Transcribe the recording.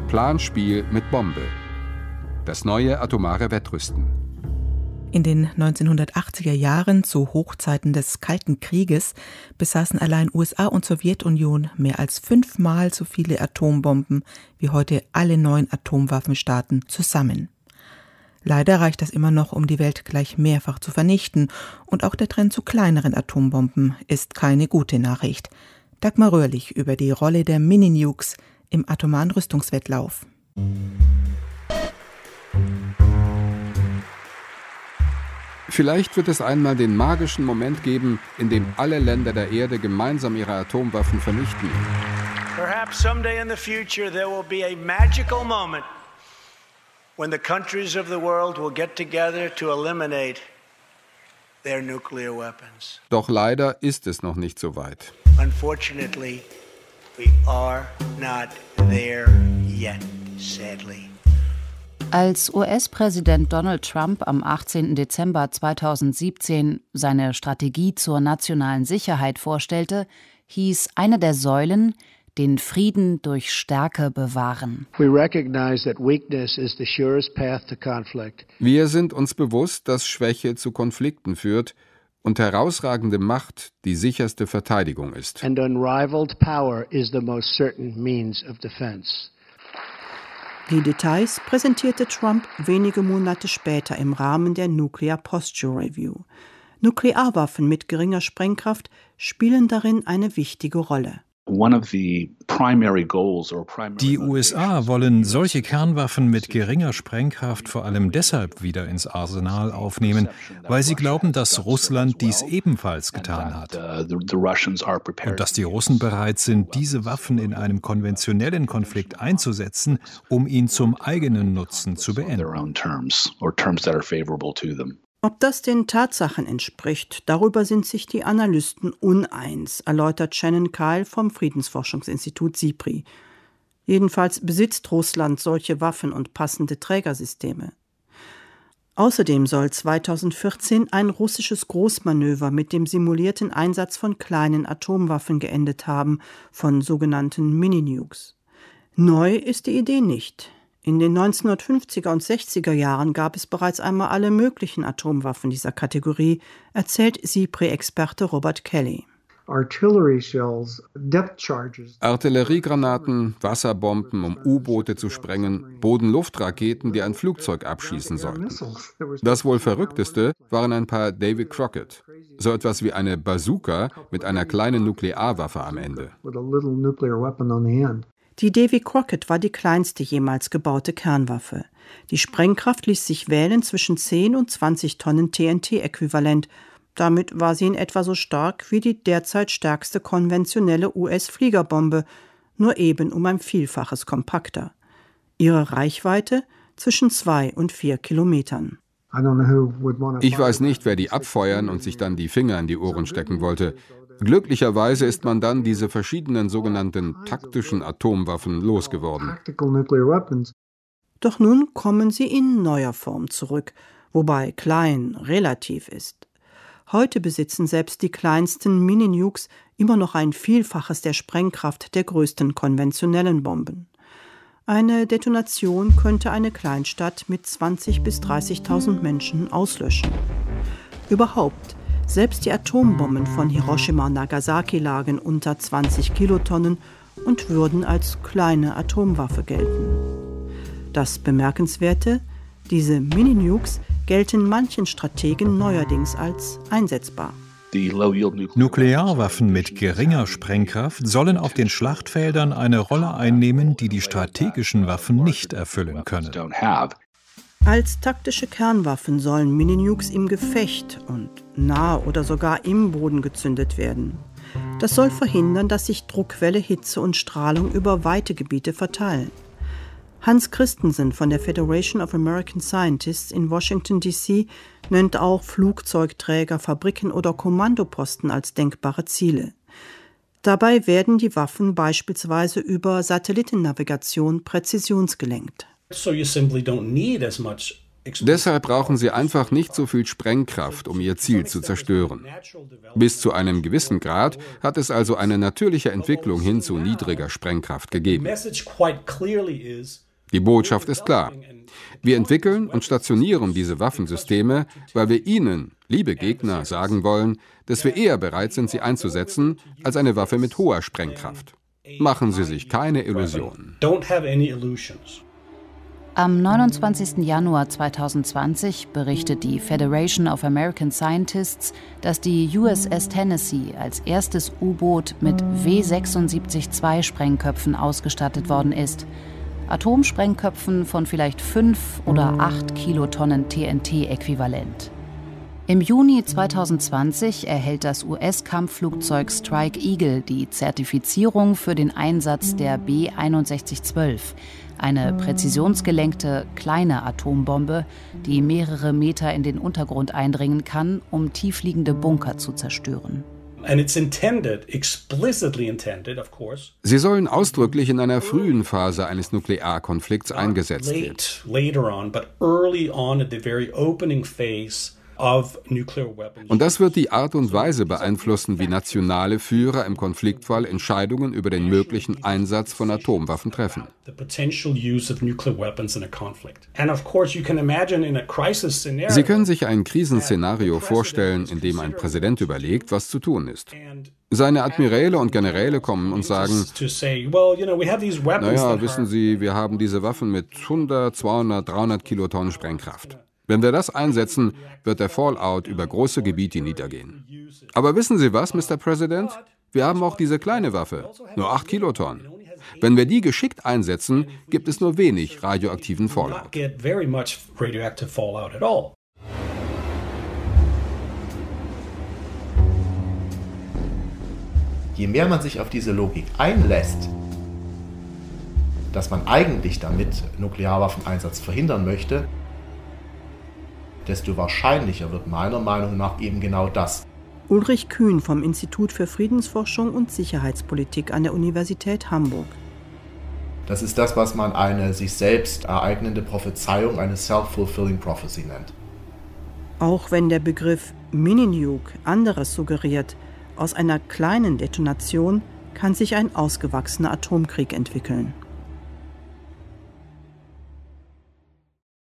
Planspiel mit Bombe. Das neue atomare Wettrüsten. In den 1980er Jahren, zu Hochzeiten des Kalten Krieges, besaßen allein USA und Sowjetunion mehr als 5-mal so viele Atombomben wie heute alle 9 Atomwaffenstaaten zusammen. Leider reicht das immer noch, um die Welt gleich mehrfach zu vernichten. Und auch der Trend zu kleineren Atombomben ist keine gute Nachricht. Dagmar Röhrlich über die Rolle der Mini-Nukes im atomaren Rüstungswettlauf. Vielleicht wird es einmal den magischen Moment geben, in dem alle Länder der Erde gemeinsam ihre Atomwaffen vernichten. Perhaps someday in the future there will be a magical moment when the countries of the world will get together to eliminate their nuclear weapons. Doch leider ist es noch nicht so weit. Unfortunately, we are not there yet, sadly. Als US-Präsident Donald Trump am 18. Dezember 2017 seine Strategie zur nationalen Sicherheit vorstellte, hieß eine der Säulen den Frieden durch Stärke bewahren. Wir sind uns bewusst, dass Schwäche zu Konflikten führt und herausragende Macht die sicherste Verteidigung ist. And unrivaled power is the most certain means of defense. Die Details präsentierte Trump wenige Monate später im Rahmen der Nuclear Posture Review. Nuklearwaffen mit geringer Sprengkraft spielen darin eine wichtige Rolle. Die USA wollen solche Kernwaffen mit geringer Sprengkraft vor allem deshalb wieder ins Arsenal aufnehmen, weil sie glauben, dass Russland dies ebenfalls getan hat. Und dass die Russen bereit sind, diese Waffen in einem konventionellen Konflikt einzusetzen, um ihn zum eigenen Nutzen zu beenden. Ob das den Tatsachen entspricht, darüber sind sich die Analysten uneins, erläutert Shannon Kyle vom Friedensforschungsinstitut SIPRI. Jedenfalls besitzt Russland solche Waffen und passende Trägersysteme. Außerdem soll 2014 ein russisches Großmanöver mit dem simulierten Einsatz von kleinen Atomwaffen geendet haben, von sogenannten Mini-Nukes. Neu ist die Idee nicht. In den 1950er und 60er Jahren gab es bereits einmal alle möglichen Atomwaffen dieser Kategorie, erzählt SIPRI-Experte Robert Kelly. Artilleriegranaten, Wasserbomben, um U-Boote zu sprengen, Boden-Luft-Raketen, die ein Flugzeug abschießen sollten. Das wohl verrückteste waren ein paar Davy Crockett, so etwas wie eine Bazooka mit einer kleinen Nuklearwaffe am Ende. Die Davy Crockett war die kleinste jemals gebaute Kernwaffe. Die Sprengkraft ließ sich wählen zwischen 10 und 20 Tonnen TNT-Äquivalent. Damit war sie in etwa so stark wie die derzeit stärkste konventionelle US-Fliegerbombe, nur eben um ein Vielfaches kompakter. Ihre Reichweite zwischen 2 und 4 Kilometern. Ich weiß nicht, wer die abfeuern und sich dann die Finger in die Ohren stecken wollte. Glücklicherweise ist man dann diese verschiedenen sogenannten taktischen Atomwaffen losgeworden. Doch nun kommen sie in neuer Form zurück, wobei klein relativ ist. Heute besitzen selbst die kleinsten Mini-Nukes immer noch ein Vielfaches der Sprengkraft der größten konventionellen Bomben. Eine Detonation könnte eine Kleinstadt mit 20.000 bis 30.000 Menschen auslöschen. Überhaupt, selbst die Atombomben von Hiroshima und Nagasaki lagen unter 20 Kilotonnen und würden als kleine Atomwaffe gelten. Das Bemerkenswerte, diese Mini-Nukes gelten manchen Strategen neuerdings als einsetzbar. Nuklearwaffen mit geringer Sprengkraft sollen auf den Schlachtfeldern eine Rolle einnehmen, die die strategischen Waffen nicht erfüllen können. Als taktische Kernwaffen sollen Mini-Nukes im Gefecht und nahe oder sogar im Boden gezündet werden. Das soll verhindern, dass sich Druckwelle, Hitze und Strahlung über weite Gebiete verteilen. Hans Christensen von der Federation of American Scientists in Washington, D.C. nennt auch Flugzeugträger, Fabriken oder Kommandoposten als denkbare Ziele. Dabei werden die Waffen beispielsweise über Satellitennavigation präzisionsgelenkt. So you simply don't need as much Deshalb brauchen sie einfach nicht so viel Sprengkraft, um ihr Ziel zu zerstören. Bis zu einem gewissen Grad hat es also eine natürliche Entwicklung hin zu niedriger Sprengkraft gegeben. Die Botschaft ist klar. Wir entwickeln und stationieren diese Waffensysteme, weil wir Ihnen, liebe Gegner, sagen wollen, dass wir eher bereit sind, sie einzusetzen, als eine Waffe mit hoher Sprengkraft. Machen Sie sich keine Illusionen. Am 29. Januar 2020 berichtet die Federation of American Scientists, dass die USS Tennessee als erstes U-Boot mit W-76-2-Sprengköpfen ausgestattet worden ist. Atomsprengköpfen von vielleicht 5 oder 8 Kilotonnen TNT-Äquivalent. Im Juni 2020 erhält das US-Kampfflugzeug Strike Eagle die Zertifizierung für den Einsatz der B-6112, eine präzisionsgelenkte, kleine Atombombe, die mehrere Meter in den Untergrund eindringen kann, um tiefliegende Bunker zu zerstören. Sie sollen ausdrücklich in einer frühen Phase eines Nuklearkonflikts eingesetzt werden. Und das wird die Art und Weise beeinflussen, wie nationale Führer im Konfliktfall Entscheidungen über den möglichen Einsatz von Atomwaffen treffen. Sie können sich ein Krisenszenario vorstellen, in dem ein Präsident überlegt, was zu tun ist. Seine Admiräle und Generäle kommen und sagen, naja, wissen Sie, wir haben diese Waffen mit 100, 200, 300 Kilotonnen Sprengkraft. Wenn wir das einsetzen, wird der Fallout über große Gebiete niedergehen. Aber wissen Sie was, Mr. President? Wir haben auch diese kleine Waffe, nur 8 Kilotonnen. Wenn wir die geschickt einsetzen, gibt es nur wenig radioaktiven Fallout. Je mehr man sich auf diese Logik einlässt, dass man eigentlich damit Nuklearwaffeneinsatz verhindern möchte, desto wahrscheinlicher wird meiner Meinung nach eben genau das. Ulrich Kühn vom Institut für Friedensforschung und Sicherheitspolitik an der Universität Hamburg. Das ist das, was man eine sich selbst ereignende Prophezeiung, eine self-fulfilling prophecy nennt. Auch wenn der Begriff Mini-Nuke anderes suggeriert, aus einer kleinen Detonation kann sich ein ausgewachsener Atomkrieg entwickeln.